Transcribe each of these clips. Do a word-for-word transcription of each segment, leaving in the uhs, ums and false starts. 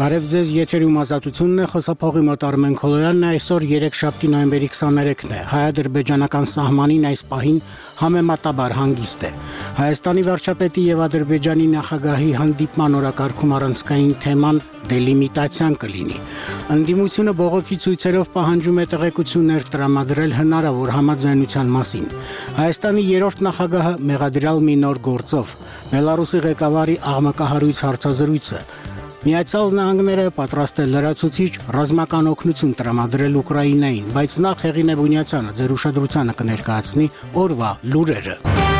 Բարև ձեզ, եթերում ազատությունն է, խոսափողի մոտ Արմեն Քոլոյանն է, այսօր երեքշաբթի նոյեմբերի քսաներեքն է, հայ-ադրբեջանական սահմանին այս պահին համեմատաբար հանգիստ է։ Հայաստանի վարչապետի եւ Ադրբեջանի նախագահի հանդիպման օրակարգում առանցքային թեման դելիմիտացիան կլինի։ Ընդդիմությունը բողոքի ցույցերով պահանջում է տեղեկություններ տրամադրել հնարավոր համաձայնության մասին։ Հայաստանի երրորդ նախագահը մեղադրյալ մի նոր գործով, Բելարուսի ղեկավարի աղմկահարույց հարցազրույցը, Միացյալ Նահանգները պատրաստ է լրացուցիչ ռազմական օգնություն տրամադրել Ուկրաինային, բայց նախ Հեղինե Բունյացյանը ձեր ուշադրությանը կներկայացնի օրվա լուրերը։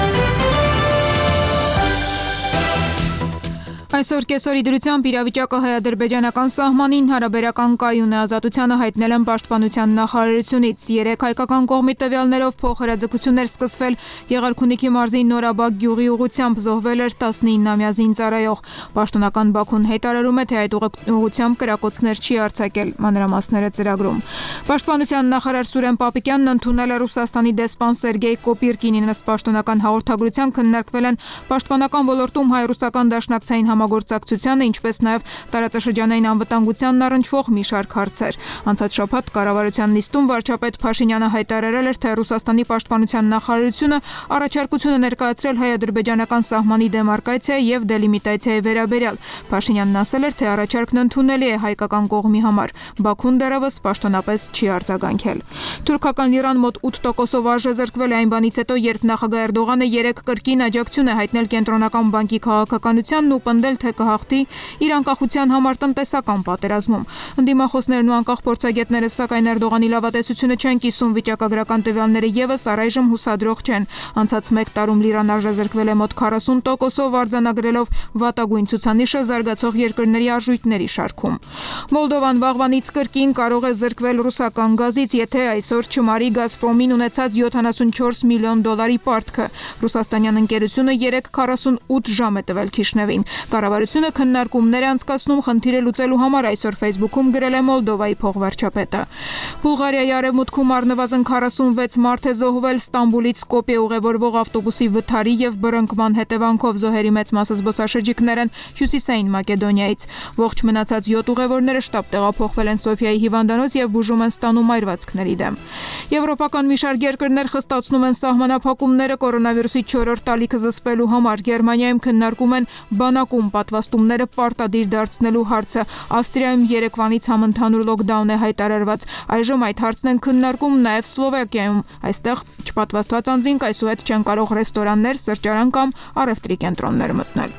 Այսօր կեսօրի դրությամբ իրավիճակը հայ-ադրբեջանական սահմանին հարաբերական կայուն է, ազատությանը հայտնել են պաշտպանության նախարարությունից։ Երեք հայկական կողմի տվյալներով փոխհրաձգություններ սկսվել Եղարքունիքի մարզի Նորաբակ գյուղի ուղղությամբ, զոհվել էր տասնինամյա զինծառայող։ Պաշտոնական Բաքուն հայտարարում է, թե այդ ուղղությամբ կրակոցներ չի արձակել, մանրամասները ծրագրում։ Պաշտպանության նախարար Սուրեն Պապիկյանն ընդունել է Ռուսաստանի դեսպան Սերգեյ Կոպիրկինին, ըստ պաշտոնական հաղորդագրության քննարկվել են պաշտպանական ոլորտում հայ-ռուսական դաշնակցային համագործակցությանը, ինչպես նաև տարածաշրջանային անվտանգությանն առնչվող մի շարք հարցեր։ Անցած շաբաթ կառավարության նիստում վարչապետ Փաշինյանը հայտարարել էր, թե Ռուսաստանի պաշտպանության նախարարությունը առաջարկություն է ներկայացրել հայ-ադրբեջանական սահմանի դեմարկացիա եւ դելիմիտացիայի վերաբերյալ։ Փաշինյանն ասել էր, թե առաջարկն ընդունելի է հայկական կողմի համար։ Բաքուն դեռևս պաշտոնապես չի արձագանքել։ Թուրքական լիրան մոտ ութ տոկոսով արժե զրկվել է այն բանից հետո, երբ նախագահ Էրդողանը երեք կրկին աջակցություն է հայտնել Կենտրոնական բանկի քաղաքականությանն ու պնդել, թե կհաղթի իր անկախության համար տնտեսական պատերազմում։ Ընդդիմախոսներն ու անկախ փորձագետները, սակայն Էրդողանի լավատեսությունը չեն կիսում, վիճակագրական տվյալները եւս առայժմ հուսադրող չեն։ Անցած մեկ տարում լիրան արժեզրկվել է մոտ քառասուն տոկոսով, արձանագրելով վատագույն ցուցանիշը զարգացող երկրների արժույթների շարքում։ Մոլդովան վաղվանից կրկին կարող է զրկվել ռուսական գազից, եթե այսօր չմարի Գազպրոմին ունեցած յոթանասունչորս միլիոն դոլարի պարտքը։ Ռուսաստանյան ընկերությունը երեք քառասունութ ժամ է տվել Քիշնևին։ Կառավարությունը քննարկումներ է անցկացնում խնդիրը լուծելու համար, այսօր Facebook-ում գրել է Մոլդովայի փոխվարչապետը։ Բուլղարիայի արևմուտքում առնվազն քառասունվեց մարդ է զոհվել Ստամբուլից Սկոպիե ուղևորվող ավտոբուսի վթարի եւ բռնկման հետևանքով, զոհերի մեծ մասը զբոսաշրջիկներ են Հյուսիսային Մակեդոնիայից։ Ողջ մնացած յոթ ուղևորները շտապ տեղափոխվել են Սոֆիայի հիվանդանոց եւ բուժում են ստանում այրվածքների դեմ։ Եվրոպական մի շարք երկրներ խստացնում են սահմանափակումները կորոնավիրուսի չորրորդ տալիքը զսպելու համար։ Գերմանիայում քննարկում են բանակում պատվաստումները պարտադիր դարձնելու հարցը։ Ավստրիայում երեկվանից համընդհանուր լոկդաուն է հայտարարված։ Այժմ այդ հարցն են քննարկում նաև Սլովակիայում։ Այստեղ չպատվաստված անձինք այսուհետ չեն կարող ռեստորաններ, սրճարան կամ առևտրի կենտրոններ մտնել։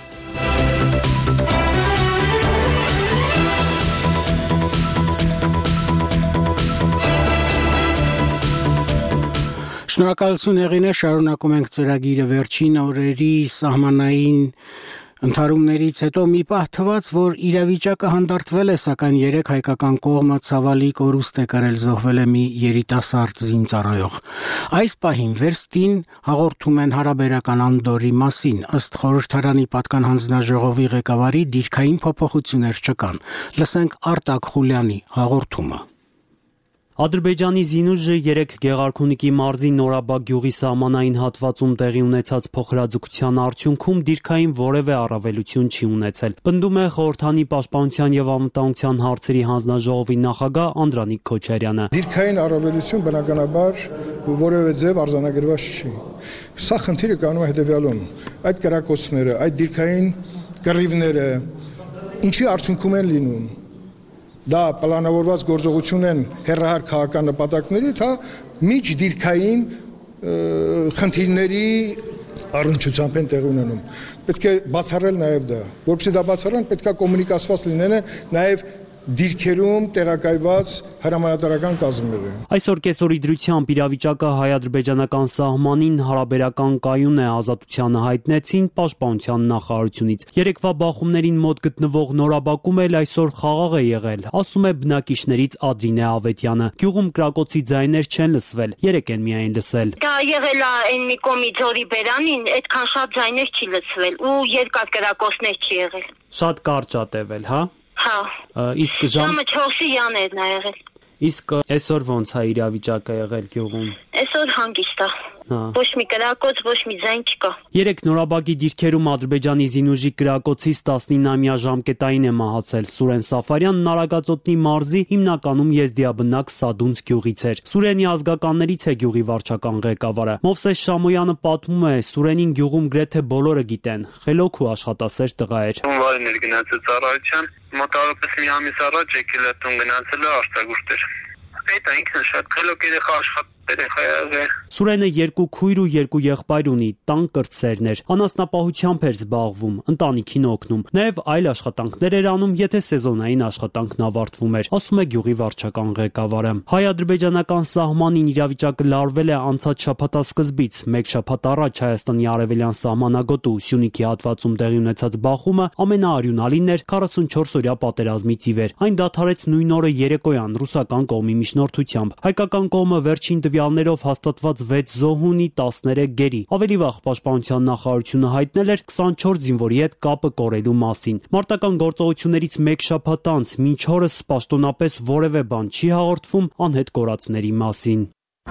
Շնորհակալություն Հեղինե, շարունակում ենք ծրագիրը վերջին օրերի սահմանային ընդհարումներից հետո մի պահ թվաց, որ իրավիճակը հանդարտվել է, սակայն երեք հայկական կողմը ցավալի կորուստ է կրել, զոհվել է մի երիտասարդ զինծառայող։ Այս պահին վերստին հաղորդում են հարաբերական անդորի մասին, ըստ խորհրդարանի պատկան հանձնաժողովի ղեկավարի դիրքային փոփոխություններ չկան։ Լսենք Արտակ Խուլյանի հաղորդումը։ Ադրբեջանի զինուժը երեք Գեղարքունիքի մարզի Նորաբակ գյուղի սահմանային հատվածում տեղի ունեցած փոխհրաձգության արդյունքում դիրքային որևէ առավելություն չի ունեցել, պնդում է խորհրդանի պաշտպանության եւ անվտանգության հարցերի հանձնաժողովի նախագահ Անդրանիկ Քոչարյանը։ Դիրքային առավելություն բնականաբար որևէ ձև արձանագրված չի։ Սա խնդիրը կանում է հետեւյալում. այդ կրակոցները, այդ դիրքային կռիվները ինչի արդյունքում են լինում։ Դա պլանավորված գործողություն են հեռահար քաղաքական նպատակների, թա միջդիրքային խնդիրների առնչությամբ են տեղի ունենում։ Պետք է բացառել նաև դա, որովհետեւ դա բացառան պետք է կոմունիկացված լինեն նաև դիրքերում տեղակայված հրամանատարական կազմերը։ Այսօր կեսօրի դրությամբ իրավիճակը հայ-ադրբեջանական սահմանին հարաբերական կայուն է, ազատությանը հայտնեցին պաշտպանության նախարարությունից։ Երեկվա բախումներին մոտ գտնվող Նորաբակում էլ այսօր խաղաղ է եղել, ասում է բնակիչներից Ադրինե Ավետյանը։ Գյուղում կրակոցի ձայներ չեն լսվել, երեք են միայն լսել։ Դա եղել է այն մի կոմի ձորի բերանին, այդքան շատ ձայներ չի լսվել ու երկար կրակոցներ չի եղել։ Շատ կարճ է տևել, հա։ Հա։ Իսկ ժամը չորսի յաներն է եղել։ Իսկ այսօր ոնց է իրավիճակը եղել գյուղում։ Այսօր հանգիստ է։ Ոչ մի կրակոց, ոչ մի ձայն չկա։ Երեք նորաբագի դիրքերում Ադրբեջանի զինուժի կրակոցից տասնինամյա ժամկետային է մահացել։ Սուրեն Սաֆարյանն Արագածոտնի մարզի հիմնականում եզդիաբնակ Սադունց գյուղից էր։ Սուրենի ազգականներից է գյուղի վարչական ղեկավարը։ Մովսես Շամոյանը պատմում է, Սուրենին գյուղում գրեթե բոլորը գիտեն։ Խելոք ու աշխատասեր տղա էր։ Վարին էր գնացել ծառայության, մոտավորապես մի ամիս առաջ եկել է տուն գնացել է աշտագուրտ էր։ Այդ ինքն շատ խելոք երեխա աշխատել Սուրենը երկու քույր ու երկու եղբայր ունի, տան կրտսերն էր, անասնապահությամբ էր զբաղվում, ընտանիքին օգնում, նաև այլ աշխատանքներ էր անում, եթե սեզոնային աշխատանքն ավարտվում էր, ասում է գյուղի վարչական ղեկավարը։ Հայ-ադրբեջանական սահմանին իրավիճակը լարվել է անցած շաբաթասկզբից, մեկ շաբաթ առաջ Հայաստանի արևելյան սահմանագոտու Սյունիքի հատվածում տեղի ունեցած բախումը ամենաարյունալինն էր քառասունչորս օրյա պատերազմից ի վեր։ Այն դադարեց նույն օրը երեկոյան ռուսական կողմի միջնորդությամբ։ Հայկական կողմը վերջին տվյալներով հաստատված վեց զոհ ունի, տասներեք գերի։ Ավելի վաղ Պաշտպանության նախարարությունը հայտնել էր քսանչորս զինվորի հետ կապը կորելու մասին։ Մարտական գործողություններից մեկ շաբաթ անց մինչ օրս պաշտոնապես որևէ բան չի հաղորդվում անհետ կորածների մասին։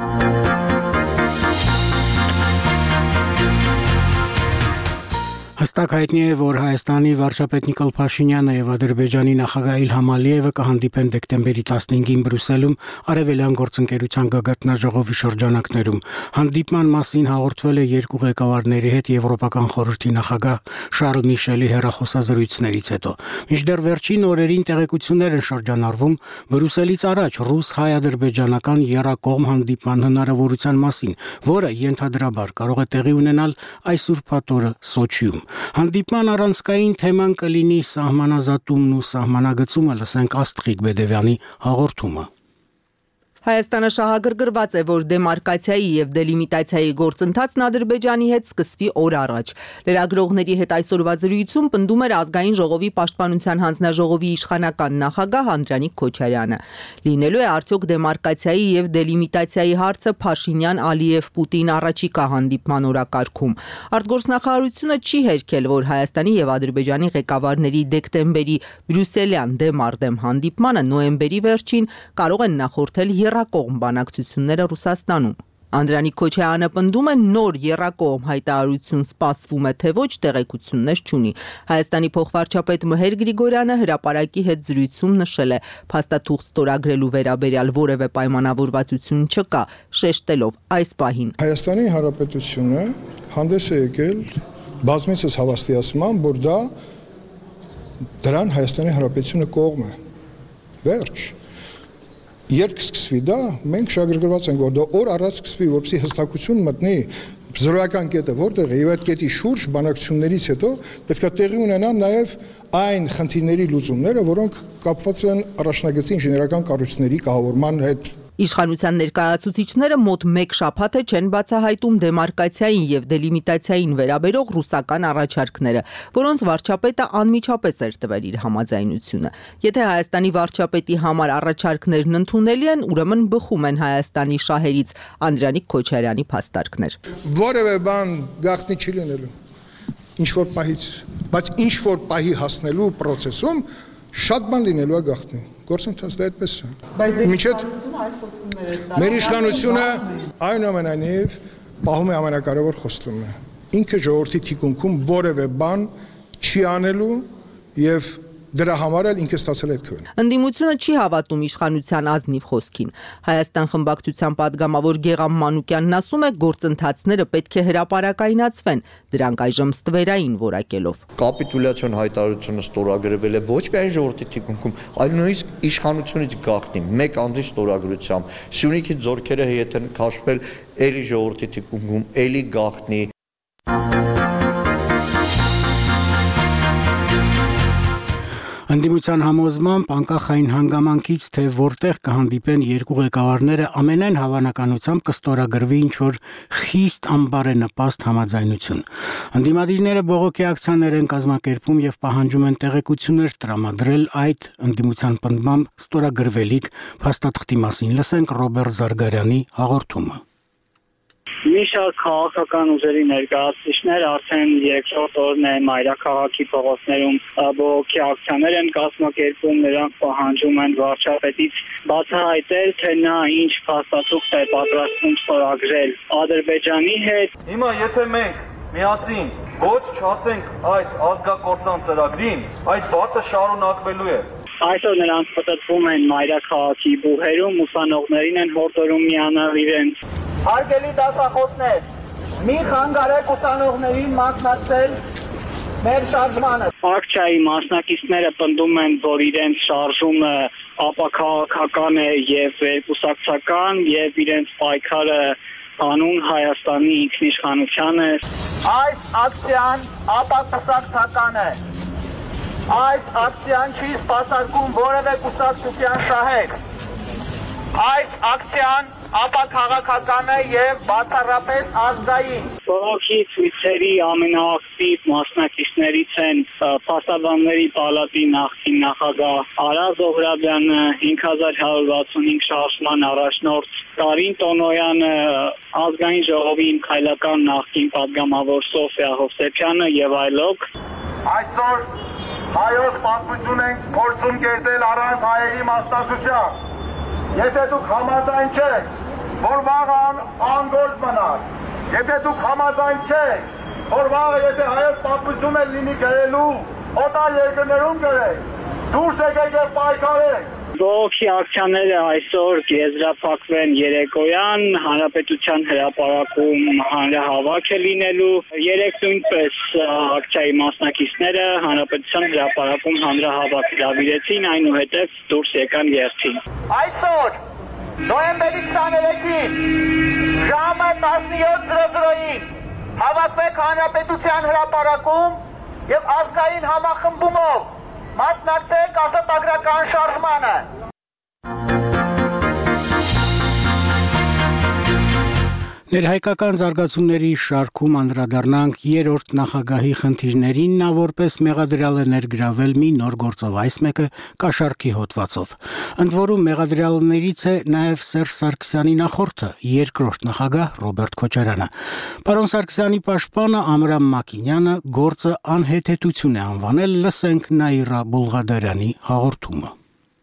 Հստակ հայտնի է, որ Հայաստանի վարչապետ Նիկոլ Փաշինյանը եւ Ադրբեջանի նախագահ Իլհամ Ալիևը կհանդիպեն դեկտեմբերի տասնհինգին Բրյուսելում Արևելյան գործընկերության գագաթնաժողովի շրջանակներում։ Հանդիպման մասին հաղորդվել է երկու ղեկավարների հետ Եվրոպական խորհրդի նախագահ Շարլ Միշելի հեռախոսազրույցներից հետո։ Մինչդեռ վերջին օրերին տեղեկություններ են շրջանառվում Բրյուսելից առաջ ռուս-հայ-ադրբեջանական եռակողմ հանդիպման հնարավորության մասին, որը ենթադրաբար կարող է տեղի ունենալ այս ուրբաթ օրը Սոչիում։ Հանդիպման առանցքային թեման կլինի սահմանազատումն ու սահմանագծումը, լսենք Աստղիկ Բեդևյանի հաղորդումը։ Հայաստանը շահագրգռված է, որ դեմարկացիայի եւ դելիմիտացիայի գործընթացն Ադրբեջանի հետ սկսվի օր առաջ։ Լրագրողների հետ այսօրվա զրույցում պնդում էր ազգային ժողովի պաշտպանության հանձնաժողովի իշխանական նախագահ Անդրանիկ Քոչարյանը։ Լինելու է արդյոք դեմարկացիայի եւ դելիմիտացիայի հարցը Փաշինյան-Ալիև-Պուտին առաջիկա հանդիպման օրակարգում։ Արտգործնախարարությունը չի հերքել, որ Հայաստանի եւ Ադրբեջանի ղեկավարների դեկտեմբերի Բրյուսելյան դեմ-արդեմ հանդիպմանը նոյեմբերի վերջին կարող են նախորդել եռակողմ բանակցությունները Ռուսաստանում։ Անդրանիկ Քոչարյանը պնդում է նոր եռակողմ հայտարարություն սպասվում է, թե ոչ տեղեկություններ չունի։ Հայաստանի փոխվարչապետ Մհեր Գրիգորյանը հրապարակի հետ զրույցում նշել է, փաստաթուղթ ստորագրելու վերաբերյալ որևէ պայմանավորվածություն չկա, շեշտելով այս պահին։ Հայաստանի Հանրապետությունը հանդես է եկել բազմիցս հավաստիացման, որ դա դրան Հայաստանի Հանրապետությունը կողմ է։ Վերջ։ Երբ կսկսվի դա, մենք շահագրգռված ենք, որ դա օր առաջ սկսվի, որպեսզի հստակություն մտնի զրոյական կետը որտեղ է, եւ այդ կետի շուրջ բանակցություններից հետո պետք է տեղի ունենան նաեւ այն խնդիրների լուծումները, որոնք կապված են առաջնագծի ինժեներական կառույցների կահավորման հետ։ Իշխանության ներկայացուցիչները մոտ մեկ շաբաթ է չեն բացահայտում դեմարկացիային եւ դելիմիտացիային վերաբերող ռուսական առաջարկները, որոնց վարչապետը անմիջապես էր տվել իր համաձայնությունը։ Եթե Հայաստանի վարչապետի համար առաջարկներն ընդունելի են, ուրեմն բխում են Հայաստանի շահերից Անդրանիկ Քոչարյանի փաստարկներ։ Որևէ բան գաղտնի չի լինելու։ Ինչ որ պահից, բայց ինչ որ պահի հասնելու process-ում շատ բան լինելու է գաղտնի։ Գործընթացը դա այդպես է։ Միջետ մեր իշխանությունը այնուամենայնիվ պահում է ամենակարևոր խոստումը։ Ինքը ժողովրդի թիկունքում որևէ բան չի անելու եւ դրա համար էլ ինքը ստացել է այդ քվեն։ Ընդդիմությունը չի հավատում իշխանության ազնիվ խոսքին։ Հայաստան խմբակցության падգամավոր Գեգամ Մանուկյանն ասում է, գործընթացները պետք է հրապարակայնացվեն, դրանք այժմ ստվերային որակելով։ Կապիտուլյացիոն հայտարարությունը ստորագրվել է ոչ միայն ժողովրդի թիկունքում, այլ նույնիսկ իշխանությունից գաղտնի մեկ անձի ստորագրությամբ։ Սյունիքի ձորքերը հետ են քաշվել էլի ժողովրդի թիկունքում, էլի գաղտնի։ Ընդդիմության համոզմամբ անկախ այն հանգամանքից, թե որտեղ կհանդիպեն երկու ղեկավարները, ամենայն հավանականությամբ կստորագրվի ինչ-որ խիստ անբարենպաստ համաձայնություն։ Ընդդիմադիրները բողոքի ակցիաներ են կազմակերպում եւ պահանջում են տեղեկություններ տրամադրել այդ ընդդիմության պնդմամբ ստորագրվելիք փաստաթղթի մասին։ Լսենք Ռոբերտ Զարգարյանի հաղորդումը։ Մի շարք քաղաքական ուժերի ներկայացուցիչներ արդեն երկրորդ օրն է մայրաքաղաքի փողոցներում բողոքի ակցիաներ են կազմակերպում, նրանք պահանջում են վարչապետից բացահայտել, թե նա ինչ փաստաթուղթ է պատրաստվում ստորագրել Ադրբեջանի հետ։ Հիմա եթե մենք միասին ոչ չասենք այս ազգակործան ծրագրին, այդ բանը շարունակվելու է։ Այսօր նրանք պատտվում են մայրաքաղաքի բուհերում, ուսանողներին են հորդորում միանալ իրենց։ Հարգելի դասախոսներ, մի խանգարեք ուսանողներին մասնակցել մեր շարժմանը։ Ակցիայի մասնակիցները պնդում են, որ իրենց շարժումը ապաքաղաքական է եւ երկուսակցական եւ իրենց պայքարը անուն Հայաստանի ինքնիշխանության է։ Այս ակցիան ապակուսակցական է։ Այս ակցիան չի սպասարկում որևէ կուսակցության շահեր։ Այս ակցիան ապաքաղաքական է եւ բացառապես ազգային։ Բողոքի ցույցերի ամենաակտիվ մասնակիցներից են Փաստաբանների պալատի նախկին նախագահ Արա Զոհրաբյանը, հինգ հազար հարյուր վաթսունհինգ շարժման առաջնորդ Կարին Տոնոյանը, ազգային ժողովի քայլական նախկին падգամավոր Սոֆիա Հովսեփյանը եւ այլոք։ Այսօր հայոց պատմություն ենք փորձում կերտել առանց հայերի մասնակցության։ Եթե դուք համաձայն չեք, որ վաղը անգործ մնար, եթե դուք համաձայն չեք, որ վաղը եթե հայոց պատմությունը լինի գրելու, օտար երկրներում գրեք, դուրս եկեք եւ պայքարեք։ Բողոքի ակցիաները այսօր կեզրափակվեն երեկոյան, Հանրապետության հրապարակում հանրահավաք է լինելու։ Երեք նույնպես ակցիայի մասնակիցները Հանրապետության հրապարակում հանրահավաք հրավիրեցին, այնուհետև դուրս եկան երթին։ Այսօր նոյեմբերի քսաներեքին ժամը տասնյոթ զրոզրոյին հավաքվեք Հանրապետության հրապարակում եւ ազգային համախմբումով մասնակցեք ազատագրական շարժմանը։ Ներհայկական զարգացումների շարքում անդրադառնանք երրորդ նախագահի խնդիրներին, նա որպես մեղադրյալ է ներգրավել մի նոր գործով, այս մեկը կաշառքի հոդվածով։ Ընդ որում մեղադրյալներից է նաև Սերժ Սարգսյանի նախորդը, երկրորդ նախագահ Ռոբերտ Քոչարյանը։ Պարոն Սարգսյանի պաշտպանը Ամրամ Մակինյանը գործը անհեթեթություն է անվանել, լսենք Նաիրա Բուլղադարյանի հաղորդումը։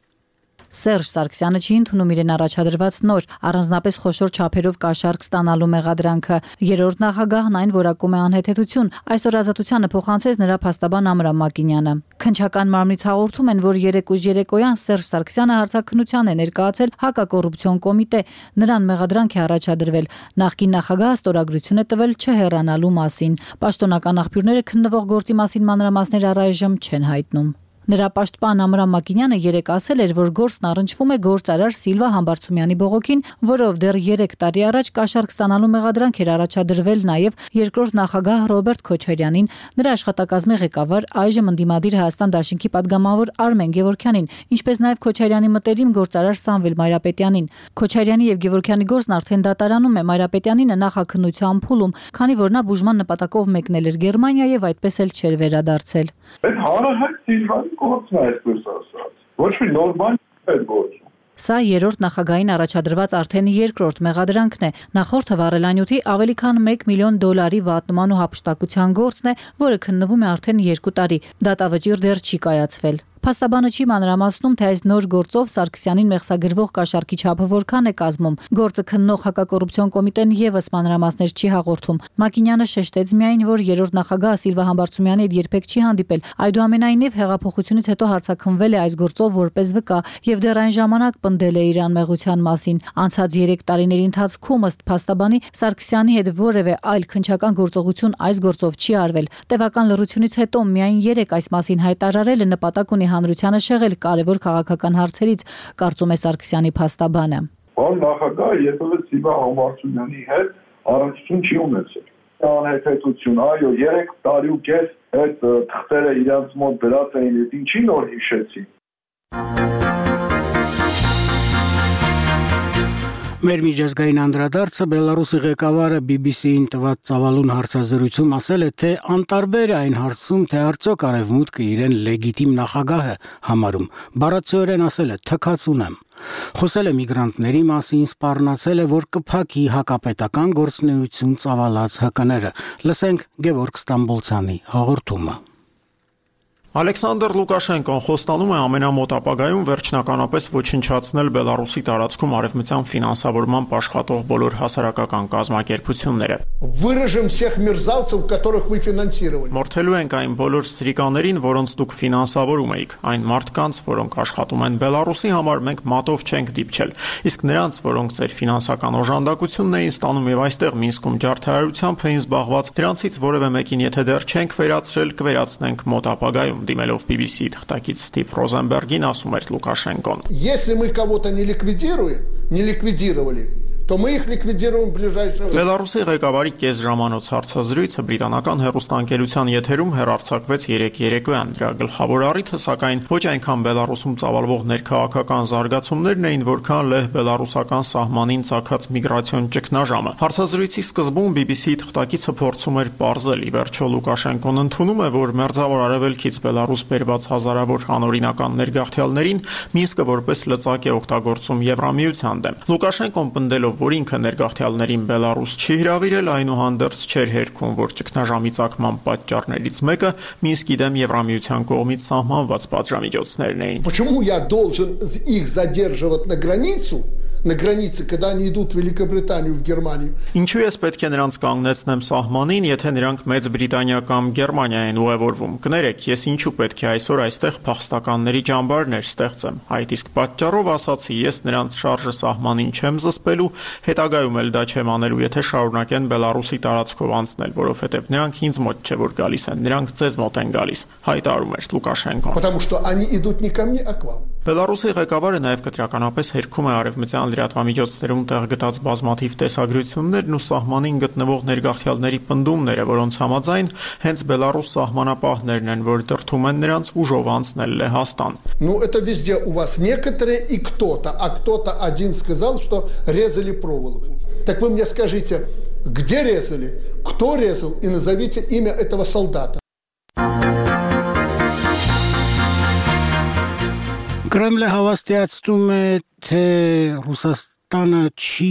Սերժ Սարգսյանը չի ընդունում իրեն առաջադրված նոր, առանձնապես խոշոր չափերով կաշառք ստանալու մեղադրանքը։ Երրորդ նախագահն այն որակում է անհեթեթություն։ Այսօր Ազատությանը փոխանցեց նրա փաստաբան Ամրամ Մակինյանը։ Քննչական մարմնից հաղորդում են, որ երեք ուժ երեկոյան Սերժ Սարգսյանը հարցաքննության է ներկայացել հակակոռուպցիոն կոմիտե։ Նրան մեղադրանք է առաջադրվել։ Նախկին նախագահը ստորագրություն է տվել չհեռանալու մասին։ Պաշտոնական աղբյուրները քննվող գործի մասին մանրամասներ առայժմ չեն հայտնում։ Նրա պաշտպան Ամրամ Մակինյանը երեկ ասել էր, որ գործն առնչվում է գործարար Սիլվա Համբարձումյանի բողոքին, որով դեռ երեք տարի առաջ կաշառք ստանալու մեղադրանք էր առաջադրվել նաև երկրորդ նախագահ Ռոբերտ Քոչարյանին, նրա աշխատակազմի ղեկավար, այժմ ընդդիմադիր Հայաստան Դաշինքի падգամավոր Արմեն Գևորգյանին, ինչպես նաև Քոչարյանի մտերիմ գործարար Սամվել Մայրապետյանին։ Քոչարյանի եւ Գևորգյանի գործն արդեն դատարանում է, Մայրապետյանինը նախաքննության փուլում, քանի որ նա բուժման նպատակով մեկնել էր Գերմանիա եւ այդպես էլ չէր վերադարձել։ Այդ հարահայտ Սիլվայի գործն է այսպես ասած։ Ոչ մի նոր բան չէ գործում։ Սա երրորդ նախագահային առաջադրված արդեն երկրորդ մեղադրանքն է։ Նախորդը վառելանյութի ավելի քան մեկ միլիոն դոլարի վատնման ու հափշտակության գործն է, որը քննվում է արդեն երկու տարի։ Դատավճիռ դեռ չի կայացվել։ Փաստաբանը չի մանրամասնում, թե այս նոր գործով Սարգսյանին մեղսագրվող կաշառքի չափը որքան է կազմում։ Գործը քննող հակակոռուպցիոն կոմիտեն եւս մանրամասներ չի հաղորդում։ Մակինյանը շեշտեց միայն, որ երրորդ նախագահ Սիլվա Համբարձումյանի հետ երբեք չի հանդիպել։ Այդուամենայնիվ հեղափոխությունից հետո հարցաքննվել է այս գործով որպես վկա եւ դեռ այն ժամանակ պնդել է իր անմեղության մասին։ Անցած երեք տարիների ընթացքում ըստ փաստաբանի Սարգսյանի հետ որևէ այլ քննչական գործողություն այս գործով չի արվել։ Տևական լռությունից հետո միայն երեք այս մասին հայտարարելը նպատակ ունի հանրությանը շեղել կարևոր քաղաքական հարցերից, կարծում է Սարգսյանի փաստաբանը։ Պարոն նախագահը երբևէ Սիլվա Համբարձումյանի հետ առնչություն չի ունեցել։ Անհեթեթություն, այո, երեք տարի ու կես այդ թղթերը իրենց մոտ դրած էին, ինչի նոր հիշեցի։ Մեր միջազգային անդրադարձը Բելարուսի ղեկավարը բի բի սի-ին տված ծավալուն հարցազրույցում ասել է, թե անտարբեր է այն հարցում, թե արդյոք Արևմուտքը իրեն լեգիտիմ նախագահ է համարում։ Բառացիորեն ասել է՝ թքած ունեմ։ Խոսել է միգրանտների մասին, սպառնացել է, որ կփակի հակապետական գործունեություն ծավալած հ կ-ները։ Լսենք Գևորգ Ստամբոլցյանի հաղորդումը։ Ալեքսանդր Լուկաշենկոն խոստանում է ամենամոտ ապագայում վերջնականապես ոչնչացնել Բելարուսի տարածքում արևմտյան ֆինանսավորմամբ աշխատող բոլոր հասարակական կազմակերպությունները։ Выражем всех мерзавцев, которых вы финансировали. Մորթելու ենք այն բոլոր ստրիկաներին, որոնց դուք ֆինանսավորում եք, այն մարդկանց, որոնք աշխատում են Բելարուսի համար, մենք մատով չենք դիպչել, իսկ նրանց, որոնք ձեր ֆինանսական օժանդակությունն էին ստանում եւ այստեղ Մինսկում ջարդարարությամբ էին զբաղված, դրանցից որևէ մեկին եթե դեռ չենք վերացրել, կվերացնենք մոտ ապագայում։ Դիմելով բի բի սի թղթակից Ստիվ Ռոզենբերգին ասում էր Լուկաշենկոն. Если мы кого-то не ликвидируем, не ликвидировали, то мы их ликвидируем в ближайшее время. Բելարուսի ղեկավարի կես ժամանոց հարցազրույցը բրիտանական հեռուստաընկերության եթերում հեռարձակվեց երեկ երեկոյան։ Դրա գլխավոր առիթը սակայն ոչ այնքան Բելարուսում ծավալվող ներքաղաքական զարգացումներն էին, որքան լեհ բելարուսական սահմանին ծագած միգրացիոն ճգնաժամը։ Հարցազրույցի սկզբում բի բի սի-ի թղթակիցը փորձում էր պարզել, ի վերջո Լուկաշենկոն ընդունում է, որ մերձավոր արևելքից Բելարուս բերված հազարավոր անօրինական ներգաղթյալներին Մինսկը որպես լծակ է օգտագործում Եվրամիության դեմ։ Լուկաշենկոն պնդելով, որ ինքը ներգաղթյալներին Բելարուս չի հրավիրել, այնուհանդերձ չէր հերքում, որ ճգնաժամի ծագման պատճառներից մեկը Մինսկի դեմ Եվրամիության կողմից սահմանված պատժամիջոցներն էին։ Почему я должен их задерживать на границу, на границе, когда они идут в Великобританию, в Германию? Ինչու ես պետք է նրանց կանգնեցնեմ սահմանին, եթե նրանք Մեծ Բրիտանիա կամ Գերմանիա են ուղևորվում։ Կներեք, ես ինչու պետք է այսօր այստեղ փախստականների ճամբարներ ստեղծեմ։ Այդ իսկ պատճառով ասացի, ես նրանց շարժը սահմանին չեմ զսպելու, հետագայում էլ դա չեմ անելու, եթե շարունակեն Բելարուսի տարածքով անցնել, որովհետև նրանք ինձ մոտ չէ որ գալիս են, նրանք ձեզ մոտ են գալիս, հայտարարում էր Լուկաշենկոն։ Потому что они идут не ко мне, а к вам. Բելարուսի ղեկավարը նաև կտրականապես հերքում է արևմտյան լրատվամիջոցներում տեղ գտած բազմաթիվ տեսագրություններն ու սահմանին գտնվող ներգաղթյալների պնդումները, որոնց համաձայն հենց Բելարուս սահմանապահներն են, որ դրդում են նրանց ուժով անցնել Լեհաստան։ Ну это везде у вас некоторые и кто-то, а кто-то один сказал, что резали проволоку. Так вы мне скажите, где резали, кто резал и назовите имя этого солдата. Կրեմլը հավաստիացնում է, թե Ռուսաստանը չի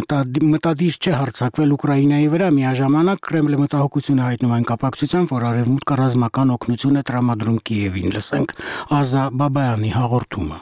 մտադիր չէ հարձակվել Ուկրաինայի վրա, միաժամանակ Կրեմլը մտահոգություն է հայտնում այն կապակցությամբ, որ Արևմուտքը ռազմական օգնություն է տրամադրում Կիևին։ Լսենք Ազա Բաբայանի հաղորդումը։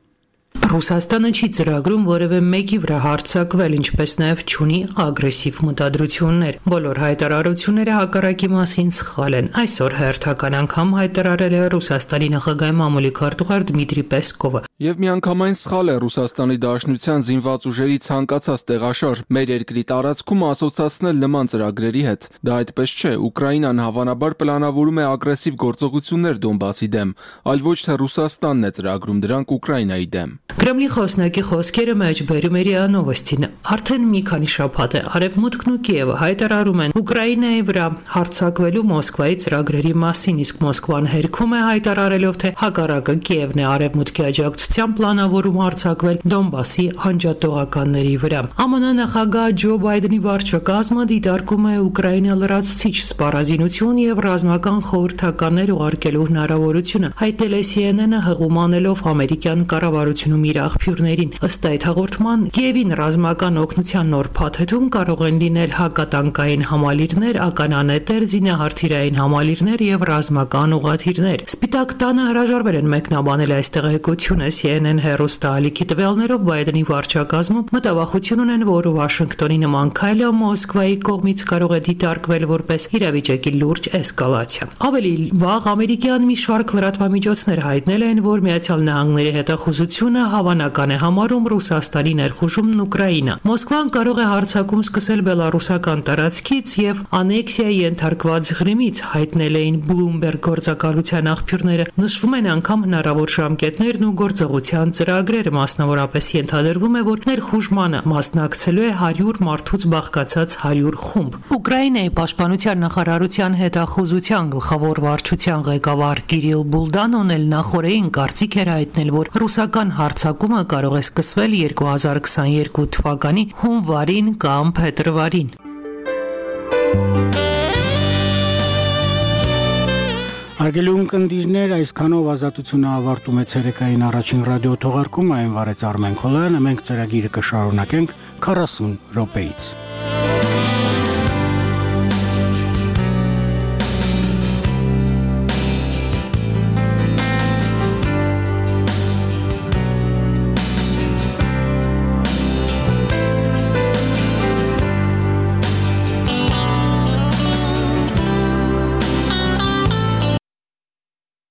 Ռուսաստանը չի ծրագրում որևէ մեկի վրա հարձակվել, ինչպես նաև չունի ագրեսիվ մտադրություններ։ Բոլոր հայտարարությունները հակառակի մասին սխալ են։ Այսօր հերթական անգամ հայտարարել է Ռուսաստանի նախագահի մամուլի քարտուղար Դմիտրի Պեսկովը։ Եվ միանգամայն սխալ է Ռուսաստանի Դաշնության զինված ուժերի ցանկացած տեղաշարժ մեր երկրի տարածքում ասոցացնել նման ծրագրերի հետ։ Դա այդպես չէ, Ուկրաինան հավանաբար պլանավորում է ագրեսիվ գործողություններ Դոնբասի դեմ, այլ ոչ թե Ռուսաստանն է ծրագրում դրանք Ուկրաինայի դեմ։ Կրեմլի խոսնակի խոսքերը մեջբերում է ՌԻԱ Նովոստին։ Արդեն մի քանի շաբաթ է Արևմուտքն ու Կիևը հայտարարում են Ուկրաինայի վրա հարձակվելու Մոսկվայի ծրագրերի մասին, իսկ Մոսկվան հերքում է հայտարարելով, թե հակառակը Կիևն է Արևմուտքի աջակցությամբ պլանավորում հարձակվել Դոնբասի անջատողականների վրա։ ԱՄՆ նախագահ Ջո Բայդենի վարչակազմը դիտարկում է Ուկրաինա լրացուցիչ սպառազինություն եւ ռազմական խորհրդականներ ուղարկելու հնարավորությունը, հայտնել է Սի Են Են-ը հղում անելով ամերիկյան կառավարությունում իր աղբյուրներին։ Ըստ այդ հաղորդման, Կիևին ռազմական օգնության նոր փաթեթում կարող են լինել հակատանկային համալիրներ, ականանետեր, զինահարթիրային համալիրներ եւ ռազմական ուղղաթիռներ։ Սպիտակ տանը հրաժարվել են մեկնաբանել այս տեղեկությունը Սի Են Են հեռուստաալիքի տվյալներով Բայդենի վարչակազմում մտավախություն ունեն, որ Վաշինգտոնի նման քայլը Մոսկվայի կողմից կարող է դիտարկվել որպես իրավիճակի լուրջ էսկալացիա։ Ավելի վաղ ամերիկյան մի շարք լրատվամիջոցներ հայտնել են, որ Միացյալ Նահանգների հետախուզությունը հավանական է համարում Ռուսաստանի ներխուժումն Ուկրաինա։ Մոսկվան կարող է հարձակում սկսել բելարուսական տարածքից եւ անեքսիայի ենթարկված Ղրիմից, հայտնել էին Bloomberg գործակալության աղբյուրները։ Նշվում են անգամ հնարավոր ժամկետներն ու գործողությունները գործողության ծրագրերը, մասնավորապես ենթադրվում է, որ ներխուժմանը մասնակցելու է հարյուր մարդուց բաղկացած հարյուր խումբ։ Ուկրաինայի պաշտպանության նախարարության հետախուզության գլխավոր վարչության ղեկավար Կիրիլ Բուլդանոն էլ նախորդին կարծիք էր հայտնել, որ ռուսական հարձակումը կարող է սկսվել երկու հազար քսաներկու թվականի հունվարին կամ փետրվարին։ Հարգելի ունկնդիրներ, այսքանով ազատությունը ավարտում է ցերեկային առաջին ռադիո թողարկումը, այն վարեց Արմեն Քոլյանը, մենք ծրագիրը կշարունակենք քառասուն րոպեից։